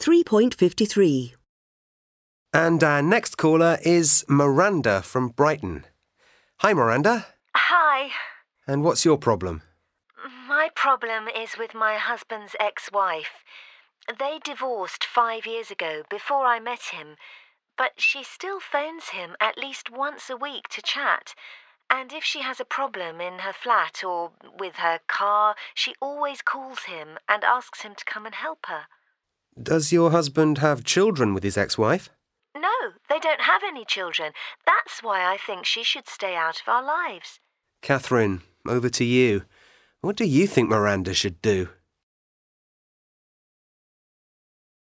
3.53. And our next caller is Miranda from Brighton. Hi, Miranda. Hi. And what's your problem? My problem is with my husband's ex-wife. They divorced 5 years ago, before I met him, but she still phones him at least once a week to chat. And if she has a problem in her flat or with her car, she always calls him and asks him to come and help her. Does your husband have children with his ex-wife? No, they don't have any children. That's why I think she should stay out of our lives. Catherine, over to you. What do you think Miranda should do?